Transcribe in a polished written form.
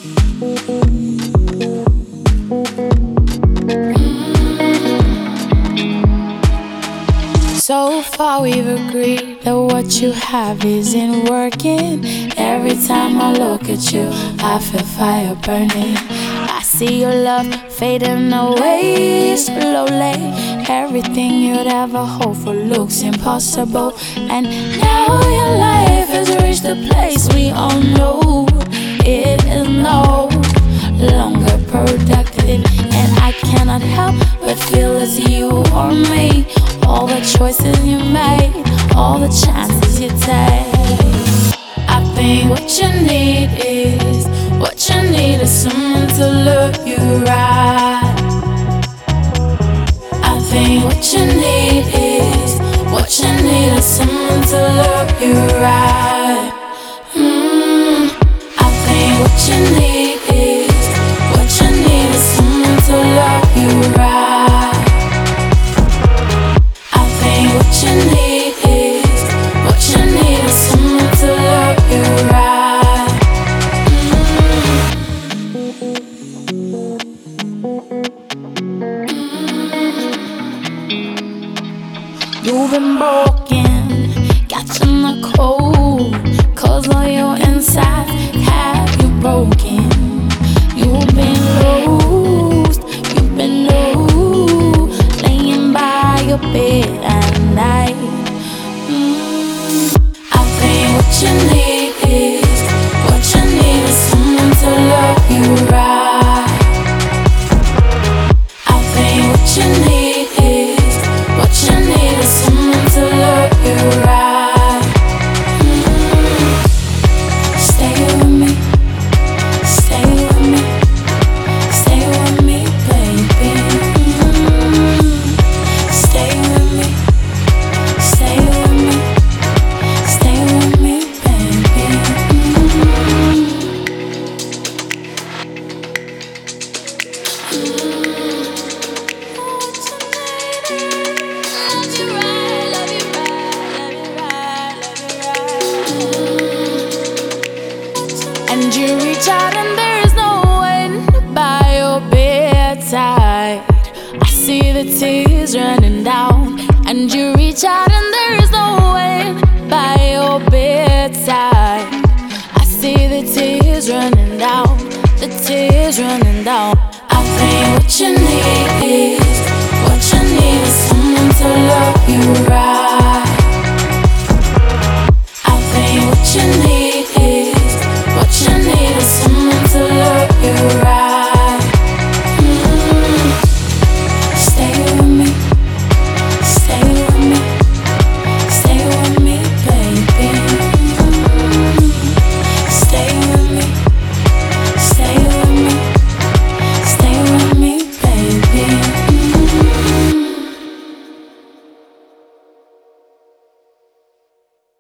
So far we've agreed that what you have isn't working. Every time I look at you, I feel fire burning. I see your love fading away slowly. Everything you'd ever hope for looks impossible. And now your life has reached a place we all know it is no longer productive. And I cannot help but feel it's you or me. All the choices you made, all the chances you take. I think what you need is someone to look you right. I think what you need is someone to look you right. I think what you need is someone to look you right. What you need is someone to love you right. You've been broken, got you in the cold, 'cause all your insides have you broken. You've been lost, laying by your bed at night. I think what you need is someone to love you right. I think what you need is someone to love you right. Stay with me, stay with me, stay with me, baby. Stay with me, stay with me, stay with me, baby. And you reach out and there is no one by your bedside. I see the tears running down. And you reach out and there is no one by your bedside. I see the tears running down, the tears running down. I think what you need is someone to love